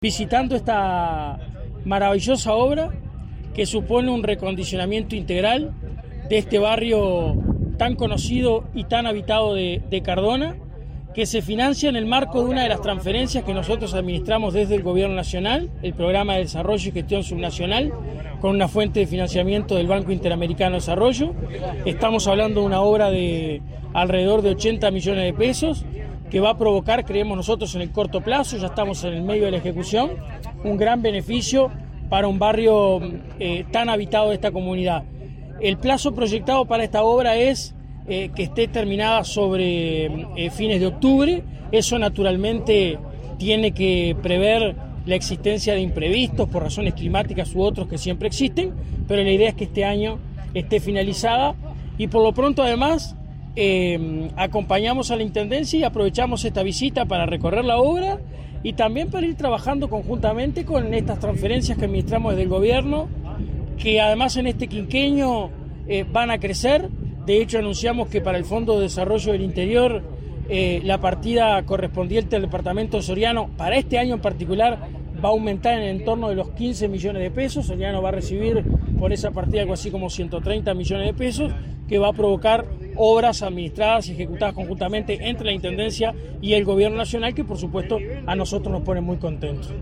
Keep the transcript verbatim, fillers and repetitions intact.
Visitando esta maravillosa obra que supone un recondicionamiento integral de este barrio tan conocido y tan habitado de, de Cardona, que se financia en el marco de una de las transferencias que nosotros administramos desde el Gobierno Nacional, el Programa de Desarrollo y Gestión Subnacional, con una fuente de financiamiento del Banco Interamericano de Desarrollo. Estamos hablando de una obra de alrededor de ochenta millones de pesos, que va a provocar, creemos nosotros, en el corto plazo, ya estamos en el medio de la ejecución, un gran beneficio para un barrio eh, tan habitado de esta comunidad. El plazo proyectado para esta obra es eh, que esté terminada sobre eh, fines de octubre. Eso naturalmente tiene que prever la existencia de imprevistos por razones climáticas u otros que siempre existen, pero la idea es que este año esté finalizada y por lo pronto además Eh, acompañamos a la Intendencia y aprovechamos esta visita para recorrer la obra y también para ir trabajando conjuntamente con estas transferencias que administramos desde el gobierno, que además en este quinquenio eh, van a crecer. De hecho, anunciamos que para el Fondo de Desarrollo del Interior eh, la partida correspondiente al departamento Soriano, para este año en particular, va a aumentar en el entorno de los quince millones de pesos. Soriano va a recibir por esa partida algo así como ciento treinta millones de pesos, que va a provocar obras administradas y ejecutadas conjuntamente entre la Intendencia y el Gobierno Nacional, que por supuesto a nosotros nos pone muy contentos.